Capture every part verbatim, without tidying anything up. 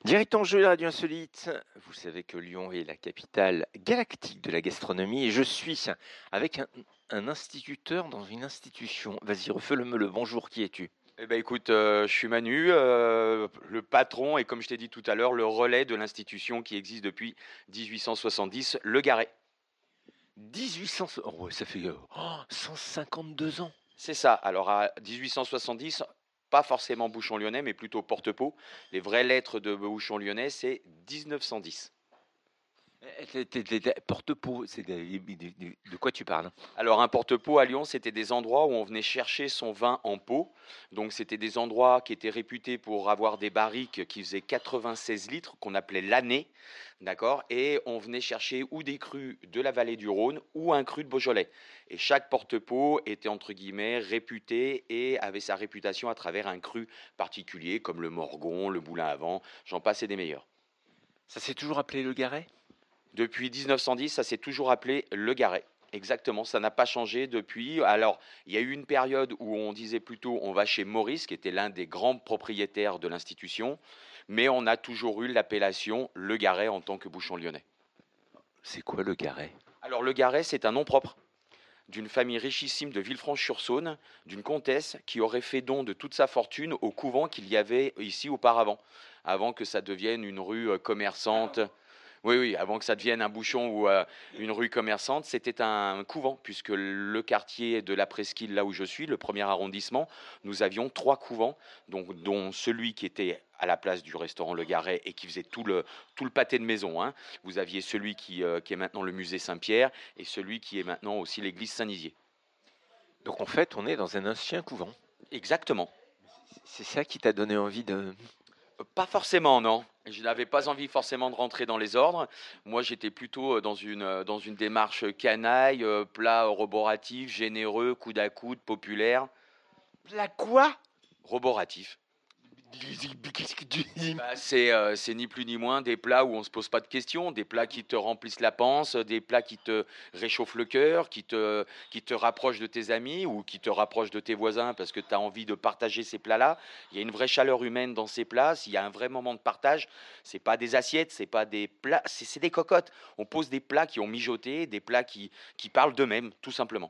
Direct en jeu, la radio insolite. Vous savez que Lyon est la capitale galactique de la gastronomie et je suis avec un, un instituteur dans une institution. Vas-y, refais-le-me le bonjour, qui es-tu? Eh ben écoute, heu, je suis Manu, heu, le patron et comme je t'ai dit tout à l'heure, le relais de l'institution qui existe depuis dix-huit cent soixante-dix, Le Garret. mille huit cents. Oh, ouais, ça fait euh, oh, cent cinquante-deux ans. C'est ça. Alors à dix-huit cent soixante-dix, pas forcément Bouchon Lyonnais, mais plutôt Porte-Pot. Les vraies lettres de Bouchon Lyonnais, c'est mille neuf cent dix. Eh, t'es- t'es- t'es- t'es- Porte-pot, c'est de, de- de- de quoi tu parles? Alors un porte-pot à Lyon, c'était des endroits où on venait chercher son vin en pot. Donc c'était des endroits qui étaient réputés pour avoir des barriques qui faisaient quatre-vingt-seize litres, qu'on appelait l'année, d'accord. Et on venait chercher ou des crus de la vallée du Rhône ou un cru de Beaujolais. Et chaque porte-pot était entre guillemets réputé et avait sa réputation à travers un cru particulier, comme le Morgon, le Moulin à Vent, j'en passais des meilleurs. Ça s'est toujours appelé le Garret? Depuis mille neuf cent dix, ça s'est toujours appelé Le Garret. Exactement, ça n'a pas changé depuis. Alors, il y a eu une période où on disait plutôt on va chez Maurice, qui était l'un des grands propriétaires de l'institution, mais on a toujours eu l'appellation Le Garret en tant que bouchon lyonnais. C'est quoi le Garret? Alors, Le Garret, c'est un nom propre d'une famille richissime de Villefranche-sur-Saône, d'une comtesse qui aurait fait don de toute sa fortune au couvent qu'il y avait ici auparavant, avant que ça devienne une rue euh, commerçante. Oui, oui, avant que ça devienne un bouchon ou euh, une rue commerçante, c'était un couvent, puisque le quartier de la Presqu'île, là où je suis, le premier arrondissement, nous avions trois couvents, donc, dont celui qui était à la place du restaurant Le Garret et qui faisait tout le, tout le pâté de maison. Hein. Vous aviez celui qui, euh, qui est maintenant le musée Saint-Pierre et celui qui est maintenant aussi l'église Saint-Nizier. Donc en fait, on est dans un ancien couvent. Exactement. C'est ça qui t'a donné envie de... Euh, Pas forcément, non. Je n'avais pas envie forcément de rentrer dans les ordres. Moi, j'étais plutôt euh, dans une, euh, dans une démarche canaille, euh, plat roboratif, généreux, coude à coude, populaire. La quoi? Roboratif. Qu'est-ce que tu dis? Bah, c'est euh, c'est ni plus ni moins des plats où on se pose pas de questions, des plats qui te remplissent la panse, des plats qui te réchauffent le cœur, qui te, qui te rapprochent de tes amis ou qui te rapprochent de tes voisins parce que tu as envie de partager ces plats-là. Il y a une vraie chaleur humaine dans ces plats, il y a un vrai moment de partage. C'est pas des assiettes, c'est pas des plats, c'est c'est des cocottes. On pose des plats qui ont mijoté, des plats qui, qui parlent d'eux-mêmes, tout simplement.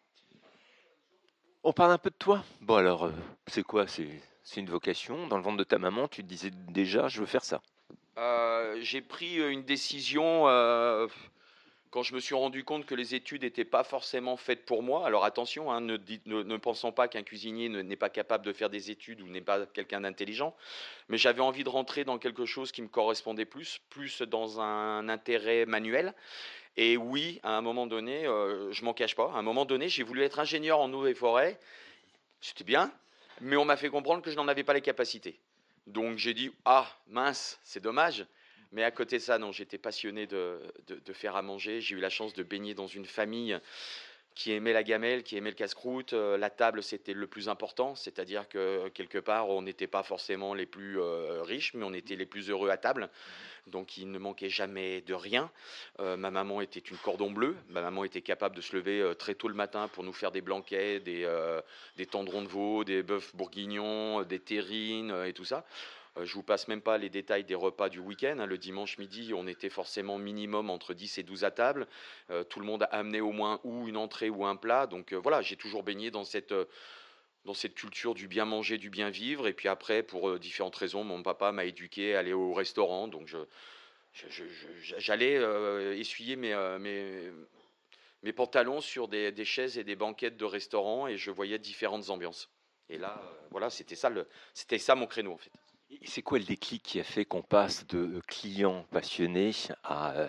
On parle un peu de toi? Bon alors, euh, c'est quoi? C'est c'est une vocation. Dans le ventre de ta maman, tu te disais déjà, je veux faire ça. Euh, j'ai pris une décision euh, quand je me suis rendu compte que les études n'étaient pas forcément faites pour moi. Alors attention, hein, ne, dites- ne, ne pensons pas qu'un cuisinier ne- n'est pas capable de faire des études ou n'est pas quelqu'un d'intelligent, mais j'avais envie de rentrer dans quelque chose qui me correspondait plus, plus dans un intérêt manuel. Et oui, à un moment donné, euh, je m'en cache pas, à un moment donné, j'ai voulu être ingénieur en eau et forêt. C'était bien, mais on m'a fait comprendre que je n'en avais pas les capacités. Donc j'ai dit, ah mince, c'est dommage. Mais à côté de ça, non, j'étais passionné de, de, de faire à manger. J'ai eu la chance de baigner dans une famille qui aimait la gamelle, qui aimait le casse-croûte. Euh, la table, c'était le plus important. C'est-à-dire que quelque part, on n'était pas forcément les plus euh, riches, mais on était les plus heureux à table. Donc il ne manquait jamais de rien. Euh, ma maman était une cordon bleu. Ma maman était capable de se lever euh, très tôt le matin pour nous faire des blanquets, des, euh, des tendrons de veau, des bœufs bourguignons, euh, des terrines euh, et tout ça. Euh, je vous passe même pas les détails des repas du week-end. Hein. Le dimanche midi, on était forcément minimum entre dix et douze à table. Euh, tout le monde a amené au moins ou une entrée ou un plat. Donc euh, voilà, j'ai toujours baigné dans cette, euh, dans cette culture du bien manger, du bien vivre. Et puis après, pour euh, différentes raisons, mon papa m'a éduqué à aller au restaurant. Donc je, je- je- je- j'allais euh, essuyer mes, euh, mes, mes pantalons sur des, des chaises et des banquettes de restaurant et je voyais différentes ambiances. Et là, euh, voilà, c'était ça, le, c'était ça mon créneau en fait. Et c'est quoi le déclic qui a fait qu'on passe de client passionné à, euh,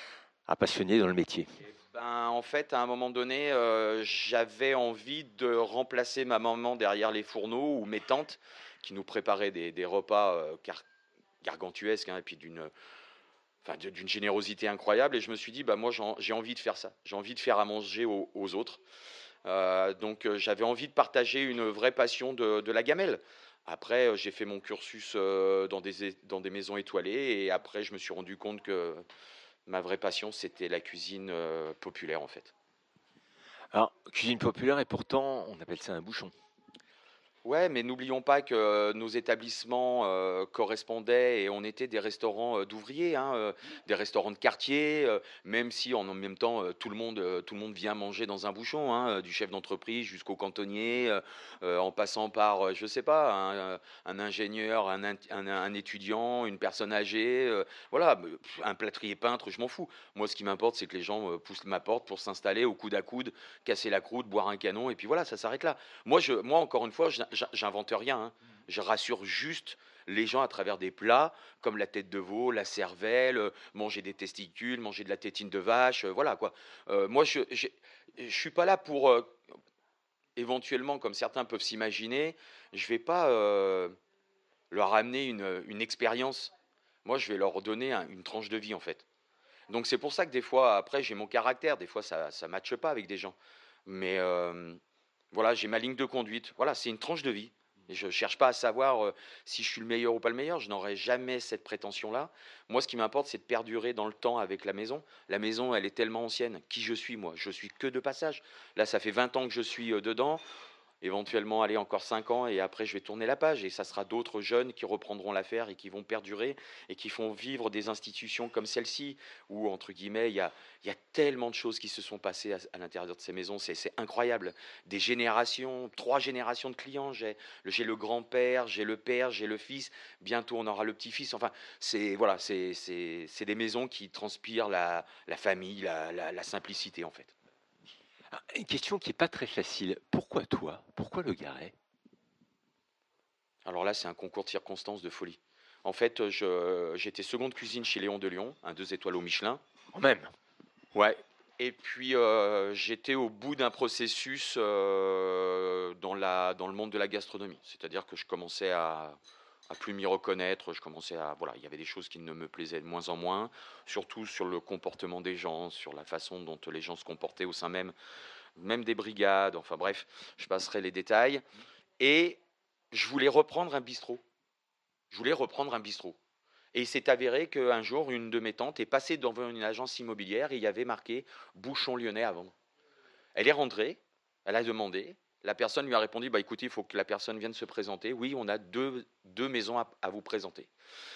à passionné dans le métier? Et ben, en fait, à un moment donné, euh, j'avais envie de remplacer ma maman derrière les fourneaux ou mes tantes qui nous préparaient des, des repas euh, gar- gargantuesques hein, et puis d'une enfin, d'une générosité incroyable. Et je me suis dit, bah, moi, j'ai envie de faire ça. J'ai envie de faire à manger aux, aux autres. Euh, donc, euh, j'avais envie de partager une vraie passion de, de la gamelle. Après, euh, j'ai fait mon cursus euh, dans, des, dans des maisons étoilées. Et après, je me suis rendu compte que ma vraie passion, c'était la cuisine euh, populaire, en fait. Alors, cuisine populaire et pourtant, on appelle ça un bouchon. Ouais, mais n'oublions pas que nos établissements euh, correspondaient et on était des restaurants euh, d'ouvriers, hein, euh, des restaurants de quartier, euh, même si en en même temps euh, tout le monde, euh, tout le monde vient manger dans un bouchon, hein, euh, du chef d'entreprise jusqu'au cantonnier, euh, euh, en passant par, euh, je sais pas, un, un ingénieur, un, int- un- un étudiant, une personne âgée, euh, voilà, mais, pff, un plâtrier peintre, je m'en fous. Moi, ce qui m'importe, c'est que les gens euh, poussent ma porte pour s'installer au coude à coude, casser la croûte, boire un canon, et puis voilà, ça s'arrête là. Moi, je, moi, encore une fois, je- j'in- j'invente rien, hein. Je rassure juste les gens à travers des plats comme la tête de veau, la cervelle, euh, manger des testicules, manger de la tétine de vache, euh, voilà quoi. Euh, moi, je je je suis pas là pour euh, éventuellement, comme certains peuvent s'imaginer, je vais pas euh, leur amener une, une expérience. Moi, je vais leur donner un- une tranche de vie en fait. Donc c'est pour ça que des fois, après, j'ai mon caractère. Des fois, ça ça matche pas avec des gens. Mais euh, voilà, j'ai ma ligne de conduite. Voilà, c'est une tranche de vie. Et je ne cherche pas à savoir euh, si je suis le meilleur ou pas le meilleur. Je n'aurai jamais cette prétention-là. Moi, ce qui m'importe, c'est de perdurer dans le temps avec la maison. La maison, elle est tellement ancienne. Qui je suis, moi? Je suis que de passage. Là, ça fait vingt ans que je suis euh, dedans, éventuellement aller encore cinq ans et après je vais tourner la page et ça sera d'autres jeunes qui reprendront l'affaire et qui vont perdurer et qui font vivre des institutions comme celle-ci où entre guillemets il y a, il y a tellement de choses qui se sont passées à, à l'intérieur de ces maisons, c'est, c'est incroyable. Des générations, trois générations de clients, j'ai, j'ai le grand-père, j'ai le père, j'ai le fils, bientôt on aura le petit-fils, enfin c'est, voilà, c'est, c'est, c'est des maisons qui transpirent la, la famille, la, la, la simplicité en fait. Ah, une question qui est pas très facile. Pourquoi toi? Pourquoi le Garret? Alors là, c'est un concours de circonstances de folie. En fait, je, j'étais seconde cuisine chez Léon de Lyon, un deux étoiles au Michelin. Quand même. Ouais. Et puis, euh, j'étais au bout d'un processus euh, dans la, dans le monde de la gastronomie. C'est-à-dire que je commençais à, à plus m'y reconnaître. Je commençais à, voilà, il y avait des choses qui ne me plaisaient de moins en moins, surtout sur le comportement des gens, sur la façon dont les gens se comportaient au sein même, même des brigades. Enfin bref, je passerai les détails. Et je voulais reprendre un bistrot. Je voulais reprendre un bistrot. Et il s'est avéré qu'un jour, une de mes tantes est passée devant une agence immobilière et il y avait marqué Bouchon Lyonnais à vendre. Elle est rentrée, elle a demandé. La personne lui a répondu bah, écoutez, il faut que la personne vienne se présenter. Oui, on a deux, deux maisons à, à vous présenter.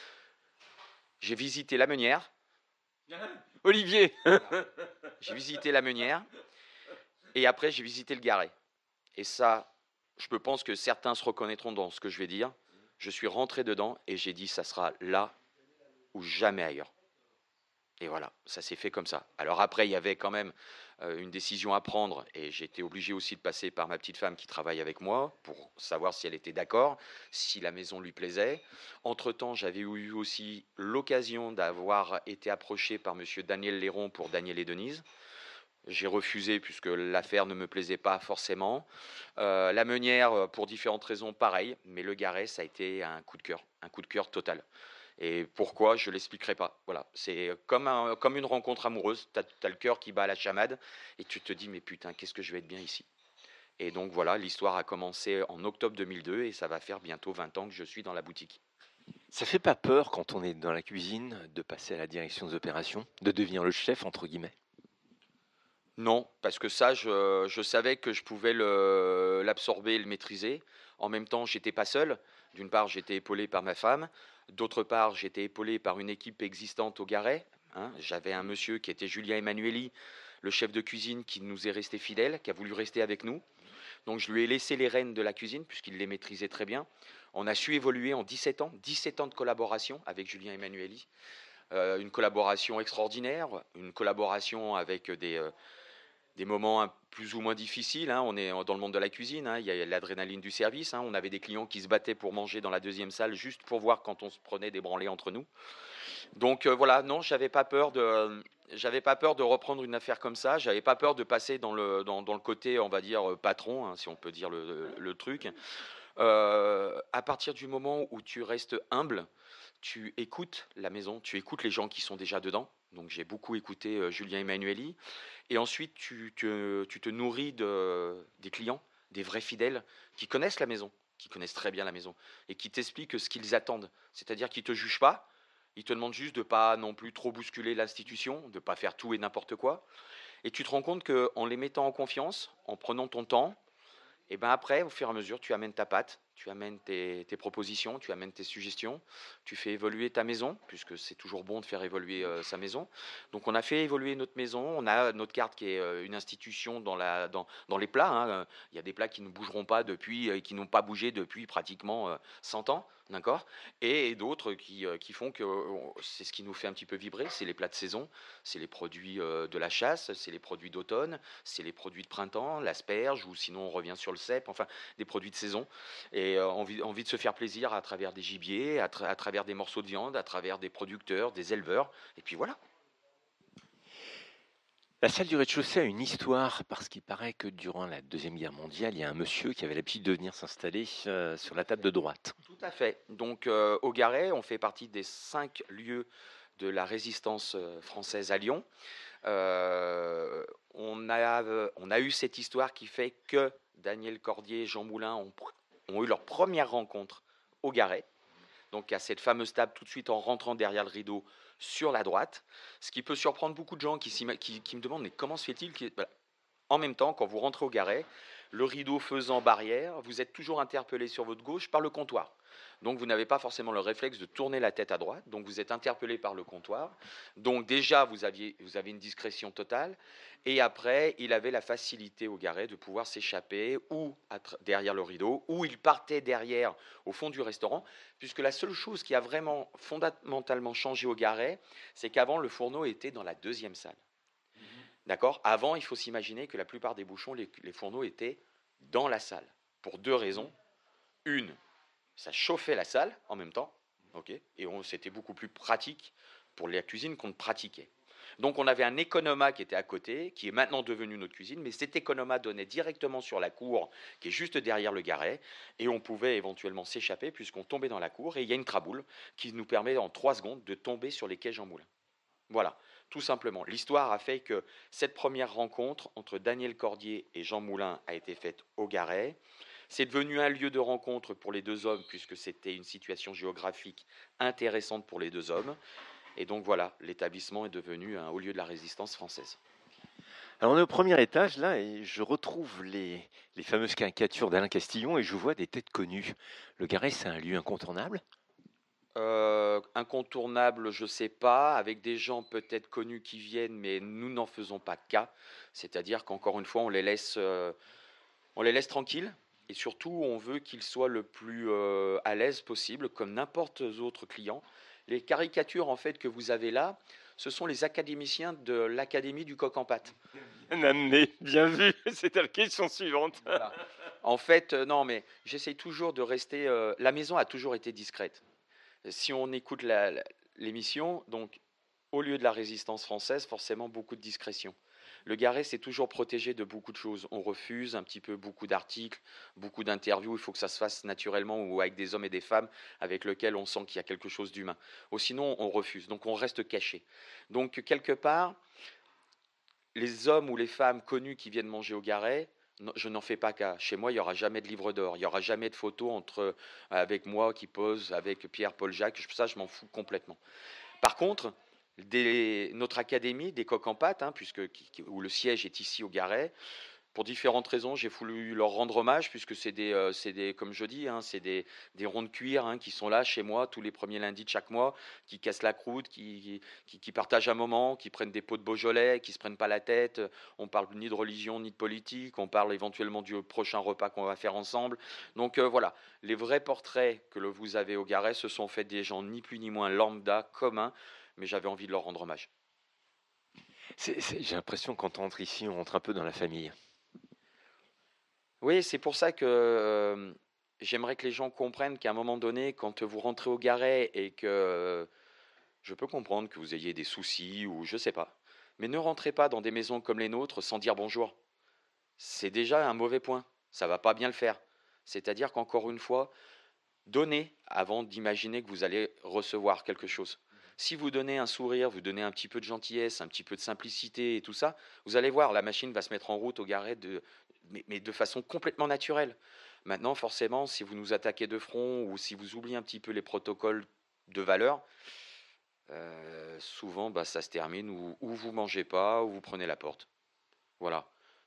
J'ai visité la Meunière. Olivier. J'ai visité la Meunière. Et après, j'ai visité le Garret. Et ça, je pense que certains se reconnaîtront dans ce que je vais dire. Je suis rentré dedans et j'ai dit ça sera là ou jamais ailleurs. Et voilà, ça s'est fait comme ça. Alors après, il y avait quand même euh, une décision à prendre et j'ai été obligé aussi de passer par ma petite femme qui travaille avec moi pour savoir si elle était d'accord, si la maison lui plaisait. Entre-temps, j'avais eu aussi l'occasion d'avoir été approché par monsieur Daniel Léron pour Daniel et Denise. J'ai refusé puisque l'affaire ne me plaisait pas forcément. Euh, la Meunière, euh, pour différentes raisons, pareil, mais le Garret, ça a été un coup de cœur, un coup de cœur total. Et pourquoi, je ne l'expliquerai pas. Voilà, c'est comme, un, comme une rencontre amoureuse. Tu as le cœur qui bat à la chamade et tu te dis, mais putain, qu'est-ce que je vais être bien ici. Et donc voilà, l'histoire a commencé en octobre deux mille deux et ça va faire bientôt vingt ans que je suis dans la boutique. Ça fait pas peur quand on est dans la cuisine de passer à la direction des opérations, de devenir le chef entre guillemets? Non, parce que ça, je, je savais que je pouvais le- l'absorber et le maîtriser. En même temps, j'étais pas seul. D'une part, j'étais épaulé par ma femme. D'autre part, j'étais épaulé par une équipe existante au Garret, hein. J'avais un monsieur qui était Julien Emmanueli, le chef de cuisine qui nous est resté fidèle, qui a voulu rester avec nous. Donc je lui ai laissé les rênes de la cuisine puisqu'il les maîtrisait très bien. On a su évoluer en dix-sept ans, dix-sept ans de collaboration avec Julien Emmanueli. Euh, une collaboration extraordinaire, une collaboration avec des, euh, des moments un- plus ou moins difficiles, hein. On est dans le monde de la cuisine, hein. Il y a l'adrénaline du service, hein. On avait des clients qui se battaient pour manger dans la deuxième salle juste pour voir quand on se prenait des branlées entre nous. Donc euh, voilà, non, j'avais pas peur de, j'avais pas peur de reprendre une affaire comme ça. J'avais pas peur de passer dans le, dans, dans le côté, on va dire, euh, patron, hein, si on peut dire le, le truc. Euh, à partir du moment où tu restes humble, tu écoutes la maison, tu écoutes les gens qui sont déjà dedans. Donc j'ai beaucoup écouté euh, Julien Emmanueli. Et ensuite, tu te, tu te nourris de, des clients, des vrais fidèles qui connaissent la maison, qui connaissent très bien la maison et qui t'expliquent ce qu'ils attendent. C'est-à-dire qu'ils ne te jugent pas, ils te demandent juste de ne pas non plus trop bousculer l'institution, de ne pas faire tout et n'importe quoi. Et tu te rends compte qu'en les mettant en confiance, en prenant ton temps, Et ben après, au fur et à mesure, tu amènes ta patte, tu amènes tes, tes propositions, tu amènes tes suggestions, tu fais évoluer ta maison, puisque c'est toujours bon de faire évoluer euh, sa maison. Donc on a fait évoluer notre maison, on a notre carte qui est euh, une institution dans, la, dans, dans les plats, hein. Il y a des plats qui ne bougeront pas depuis, euh, qui n'ont pas bougé depuis pratiquement euh, cent ans, d'accord. Et d'autres qui, euh, qui font que euh, c'est ce qui nous fait un petit peu vibrer, c'est les plats de saison, c'est les produits euh, de la chasse, c'est les produits d'automne, c'est les produits de printemps, l'asperge, ou sinon on revient sur le cèpe, enfin des produits de saison. Et euh, envie, envie de se faire plaisir à travers des gibiers, à, tra- à travers des morceaux de viande, à travers des producteurs, des éleveurs, et puis voilà. La salle du rez-de-chaussée a une histoire parce qu'il paraît que durant la Deuxième Guerre mondiale, il y a un monsieur qui avait l'habitude de venir s'installer euh, sur la table de droite. Tout à fait. Donc euh, au Garret, on fait partie des cinq lieux de la résistance euh, française à Lyon. Euh, on, a, euh, on a eu cette histoire qui fait que Daniel Cordier et Jean Moulin ont, ont eu leur première rencontre au Garret. Donc à cette fameuse table tout de suite en rentrant derrière le rideau sur la droite. Ce qui peut surprendre beaucoup de gens qui, qui, qui me demandent mais comment se fait-il qu'il... Voilà. En même temps, quand vous rentrez au Garret, le rideau faisant barrière, vous êtes toujours interpellé sur votre gauche par le comptoir. Donc vous n'avez pas forcément le réflexe de tourner la tête à droite, donc vous êtes interpellé par le comptoir. Donc déjà, vous, aviez, vous avez une discrétion totale. Et après, il avait la facilité au Garret de pouvoir s'échapper ou derrière le rideau, ou il partait derrière au fond du restaurant, puisque la seule chose qui a vraiment fondamentalement changé au Garret, c'est qu'avant, le fourneau était dans la deuxième salle. D'accord. Avant, il faut s'imaginer que la plupart des bouchons, les, les fourneaux étaient dans la salle. Pour deux raisons. Une, ça chauffait la salle en même temps. Okay, et c'était beaucoup plus pratique pour la cuisine qu'on ne pratiquait. Donc on avait un économa qui était à côté, qui est maintenant devenu notre cuisine, mais cet économa donnait directement sur la cour, qui est juste derrière le Garret, et on pouvait éventuellement s'échapper puisqu'on tombait dans la cour, et il y a une traboule qui nous permet en trois secondes de tomber sur les quais Jean Moulin. Voilà, tout simplement. L'histoire a fait que cette première rencontre entre Daniel Cordier et Jean Moulin a été faite au Garret. C'est devenu un lieu de rencontre pour les deux hommes puisque c'était une situation géographique intéressante pour les deux hommes. Et donc voilà, l'établissement est devenu un haut lieu de la résistance française. Alors on est au premier étage là et je retrouve les, les fameuses caricatures d'Alain Castillon et je vois des têtes connues. Le Garret, c'est un lieu incontournable? Euh, incontournable, je ne sais pas, avec des gens peut-être connus qui viennent, mais nous n'en faisons pas cas. C'est-à-dire qu'encore une fois, on les laisse, euh, on les laisse tranquilles. Et surtout, on veut qu'ils soient le plus euh, à l'aise possible, comme n'importe quel autre client. Les caricatures en fait que vous avez là, ce sont les académiciens de l'Académie du Coq en Pâte. Bien amené, bien vu. C'était la question suivante. Voilà. En fait, euh, non, mais j'essaye toujours de rester. Euh, la maison a toujours été discrète. Si on écoute la- la- l'émission, donc au lieu de la résistance française, forcément beaucoup de discrétion. Le Garret s'est toujours protégé de beaucoup de choses. On refuse un petit peu beaucoup d'articles, beaucoup d'interviews. Il faut que ça se fasse naturellement ou avec des hommes et des femmes avec lesquels on sent qu'il y a quelque chose d'humain. Ou sinon, on refuse. Donc on reste caché. Donc quelque part, les hommes ou les femmes connus qui viennent manger au Garret, non, je n'en fais pas cas. Chez moi, il n'y aura jamais de livre d'or. Il n'y aura jamais de photos entre, avec moi qui pose avec Pierre-Paul Jacques. Ça, je m'en fous complètement. Par contre, des, notre académie des Coqs en Pâte, hein, puisque, qui, où le siège est ici au Garret, pour différentes raisons, j'ai voulu leur rendre hommage, puisque c'est des, euh, c'est des, comme je dis, hein, c'est des, des ronds de cuir hein, qui sont là chez moi tous les premiers lundis de chaque mois, qui cassent la croûte, qui, qui, qui partagent un moment, qui prennent des pots de Beaujolais, qui se prennent pas la tête. On parle ni de religion ni de politique, on parle éventuellement du prochain repas qu'on va faire ensemble. Donc euh, voilà, les vrais portraits que le, vous avez au Garret, ce sont faits des gens ni plus ni moins lambda, communs, mais j'avais envie de leur rendre hommage. C'est- c'est- J'ai l'impression que quand on rentre ici, on rentre un peu dans la famille. Oui, c'est pour ça que euh, j'aimerais que les gens comprennent qu'à un moment donné, quand vous rentrez au Garret et que euh, je peux comprendre que vous ayez des soucis ou je sais pas, mais ne rentrez pas dans des maisons comme les nôtres sans dire bonjour. C'est déjà un mauvais point. Ça va pas bien le faire. C'est-à-dire qu'encore une fois, donnez avant d'imaginer que vous allez recevoir quelque chose. Si vous donnez un sourire, vous donnez un petit peu de gentillesse, un petit peu de simplicité et tout ça, vous allez voir, la machine va se mettre en route au Garret, de, mais, mais de façon complètement naturelle. Maintenant, forcément, si vous nous attaquez de front ou si vous oubliez un petit peu les protocoles de valeur, euh, souvent bah, ça se termine ou, ou vous mangez pas ou vous prenez la porte. Voilà.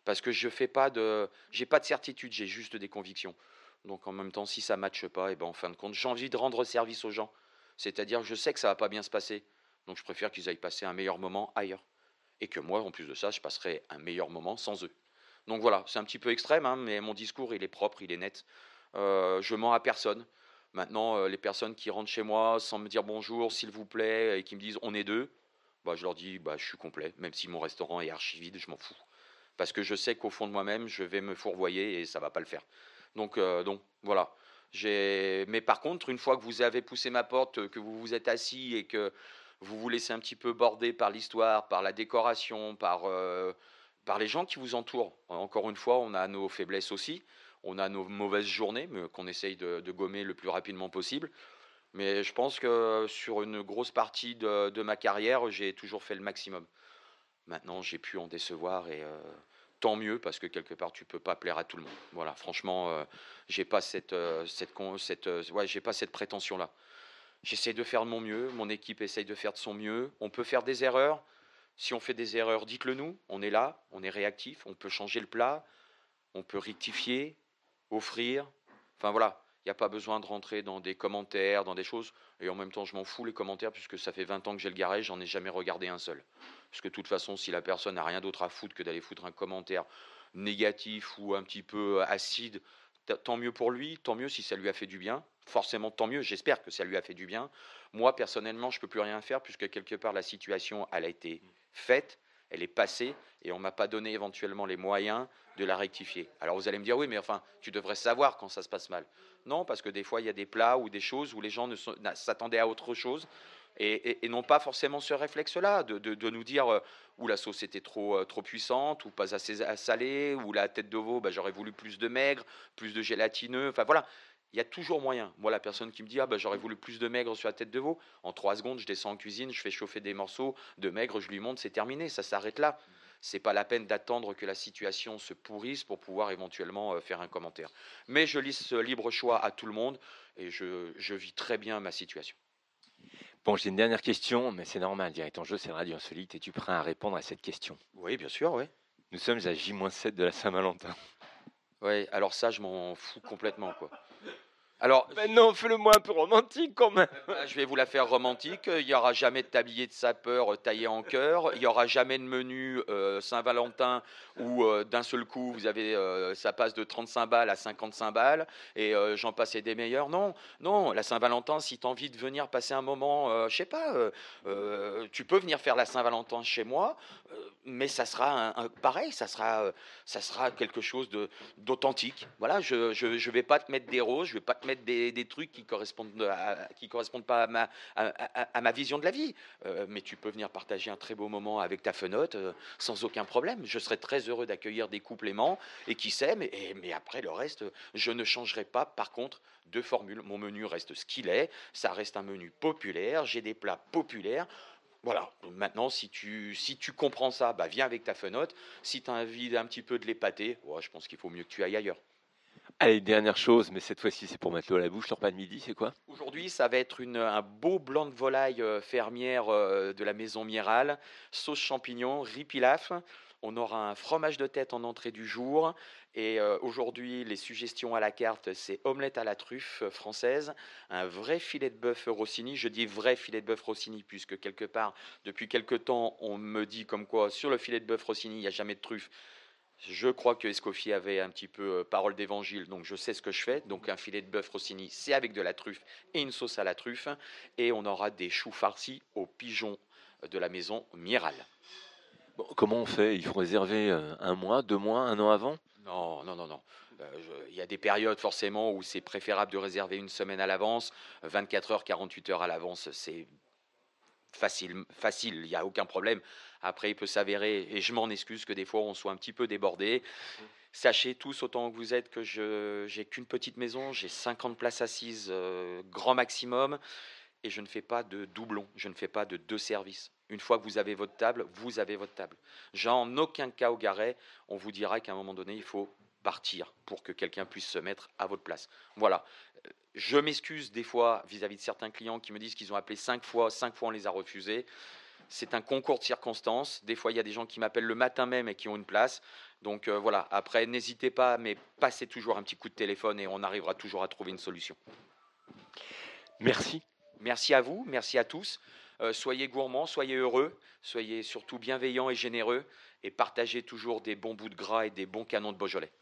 Parce que je fais pas de j'ai pas de certitude, j'ai juste des convictions. Donc en même temps, si ça matche pas, et ben, en fin de compte, j'ai envie de rendre service aux gens. C'est-à-dire que je sais que ça va pas bien se passer, donc je préfère qu'ils aillent passer un meilleur moment ailleurs et que moi, en plus de ça, je passerai un meilleur moment sans eux. Donc voilà, c'est un petit peu extrême, hein, mais mon discours, il est propre, il est net. Heu, je mens à personne. Maintenant, heu, les personnes qui rentrent chez moi sans me dire bonjour, s'il vous plaît, et qui me disent: «On est deux», bah, je leur dis: «Bah, je suis complet», même si mon restaurant est archi vide, je m'en fous. Parce que je sais qu'au fond de moi-même, je vais me fourvoyer et ça va pas le faire. Donc, heu, donc voilà. J'ai mais par contre, une fois que vous avez poussé ma porte, que vous vous êtes assis et que vous vous laissez un petit peu border par l'histoire, par la décoration, par, heu, par les gens qui vous entourent. Encore une fois, on a nos faiblesses aussi, on a nos mauvaises journées, mais qu'on essaye de de gommer le plus rapidement possible. Mais je pense que sur une grosse partie de de ma carrière, j'ai toujours fait le maximum. Maintenant, j'ai pu en décevoir et heu, tant mieux parce que quelque part, tu peux pas plaire à tout le monde. Voilà, franchement, heu, j'ai pas cette, heu, cette con cette, heu, ouais, j'ai pas cette prétention-là. J'essaie de faire de mon mieux, mon équipe essaye de faire de son mieux. On peut faire des erreurs. Si on fait des erreurs, dites-le nous, on est là, on est réactif, on peut changer le plat, on peut rectifier, offrir. Enfin voilà, il n'y a pas besoin de rentrer dans des commentaires, dans des choses. Et en même temps, je m'en fous les commentaires puisque ça fait vingt ans que j'ai le garage, j'en ai jamais regardé un seul. Parce que de toute façon, si la personne n'a rien d'autre à foutre que d'aller foutre un commentaire négatif ou un petit peu acide, t- tant mieux pour lui, tant mieux si ça lui a fait du bien. Forcément, tant mieux, j'espère que ça lui a fait du bien. Moi, personnellement, je ne peux plus rien faire puisque quelque part, la situation, elle a été faite, elle est passée et on ne m'a pas donné éventuellement les moyens de la rectifier. Alors vous allez me dire, oui, mais enfin, tu devrais savoir quand ça se passe mal. Non, parce que des fois, il y a des plats ou des choses où les gens ne sont- n'a- s'attendaient à autre chose et, et- et n'ont pas forcément ce réflexe-là de, de- de nous dire, euh, ou la sauce était trop, euh, trop puissante, ou pas assez a- salée, ou la tête de veau, bah, j'aurais voulu plus de maigre, plus de gélatineux. Enfin voilà, il y a toujours moyen. Moi, la personne qui me dit, ah, bah, j'aurais voulu plus de maigre sur la tête de veau, en trois secondes, je descends en cuisine, je fais chauffer des morceaux de maigre, je lui montre, c'est terminé, ça s'arrête là. C'est pas la peine d'attendre que la situation se pourrisse pour pouvoir éventuellement euh, faire un commentaire. Mais je laisse ce libre choix à tout le monde et je, je vis très bien ma situation. Bon, j'ai une dernière question, mais c'est normal, direct en jeu, c'est le Radio Insolite, et tu prêt à répondre à cette question? Oui, bien sûr, oui. Nous sommes à J sept de la Saint-Valentin. Ouais, alors ça, je m'en fous complètement, quoi. Alors, Mais non, fais-le-moi un peu romantique quand même. bah, je vais vous la faire romantique. Il n'y aura jamais de tablier de sapeur euh, taillé en cœur. Il n'y aura jamais de menu euh, Saint-Valentin où euh, d'un seul coup, vous avez, euh, ça passe de trente-cinq balles à cinquante-cinq balles et euh, j'en passais des meilleurs. Non, non, la Saint-Valentin, si tu as envie de venir passer un moment, euh, je sais pas, euh, euh, tu peux venir faire la Saint-Valentin chez moi, euh, mais ça sera un, un- pareil, ça sera, euh, ça sera quelque chose de d'authentique. Voilà, je ne je, vais pas te mettre des roses, je vais pas te mettre des, des trucs qui correspondent à, qui correspondent pas à ma, à, à, à ma vision de la vie. Euh, mais tu peux venir partager un très beau moment avec ta fenote euh, sans aucun problème. Je serais très heureux d'accueillir des couples aimants et qui s'aiment. Et, mais après le reste, je ne changerai pas. Par contre, de formule, mon menu reste ce qu'il est. Ça reste un menu populaire. J'ai des plats populaires. Voilà, maintenant si tu, si tu comprends ça, bah viens avec ta fenote. Si tu as envie un petit peu de l'épater, ouais, je pense qu'il faut mieux que tu ailles ailleurs. Allez, dernière chose, mais cette fois-ci c'est pour mettre l'eau à la bouche, le repas de midi, c'est quoi? Aujourd'hui, ça va être une, un beau blanc de volaille euh, fermière euh, de la maison Miral, sauce champignon, riz pilaf. On aura un fromage de tête en entrée du jour. Et euh, aujourd'hui, les suggestions à la carte, c'est omelette à la truffe euh, française, un vrai filet de bœuf Rossini. Je dis vrai filet de bœuf Rossini, puisque quelque part, depuis quelque temps, on me dit comme quoi sur le filet de bœuf Rossini, il n'y a jamais de truffe. Je crois que Escoffier avait un petit peu euh, parole d'évangile, donc je sais ce que je fais. Donc un filet de bœuf Rossini, c'est avec de la truffe et une sauce à la truffe. Et on aura des choux farcis aux pigeons de la maison Miral. Bon, comment on fait? Il faut réserver euh, un mois, deux mois, un an avant? Non, non, non, non. Euh, je- Il y a des périodes forcément où c'est préférable de réserver une semaine à l'avance, vingt-quatre heures, quarante-huit heures à l'avance, c'est facile, facile, il n'y a aucun problème. Après, il peut s'avérer, et je m'en excuse, que des fois on soit un petit peu débordé. Sachez tous autant que vous êtes que je j'ai qu'une petite maison, j'ai cinquante places assises euh, grand maximum et je ne fais pas de doublons, je ne fais pas de deux services. Une fois que vous avez votre table, vous avez votre table. Genre, en aucun cas au Garret, on vous dira qu'à un moment donné, il faut partir pour que quelqu'un puisse se mettre à votre place. Voilà. Je m'excuse des fois vis-à-vis de certains clients qui me disent qu'ils ont appelé cinq fois, cinq fois on les a refusés. c'est un concours de circonstances. Des fois, il y a des gens qui m'appellent le matin même et qui ont une place. Donc euh, voilà, après, n'hésitez pas, mais passez toujours un petit coup de téléphone et on arrivera toujours à trouver une solution. Merci. Merci à vous, merci à tous. Euh, soyez gourmands, soyez heureux, soyez surtout bienveillants et généreux et partagez toujours des bons bouts de gras et des bons canons de Beaujolais.